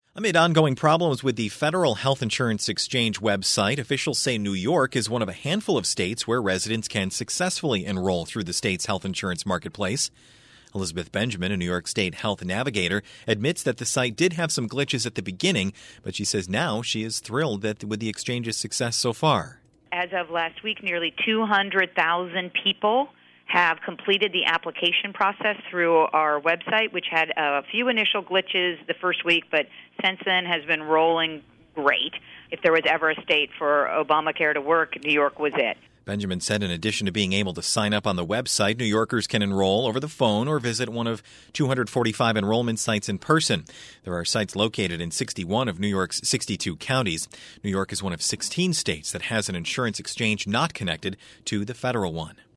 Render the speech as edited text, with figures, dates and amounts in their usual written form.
Amid ongoing problems with the Federal Health Insurance Exchange website, officials say New York is one of a handful of states where residents can successfully enroll through the state's health insurance marketplace. Elizabeth Benjamin, a New York State health navigator, admits that the site did have some glitches at the beginning, but she says now she is thrilled with the exchange's success so far. As of last week, nearly 200,000 people have completed the application process through our website, which had a few initial glitches the first week, but since then has been rolling great. If there was ever a state for Obamacare to work, New York was it. Benjamin said in addition to being able to sign up on the website, New Yorkers can enroll over the phone or visit one of 245 enrollment sites in person. There are sites located in 61 of New York's 62 counties. New York is one of 16 states that has an insurance exchange not connected to the federal one.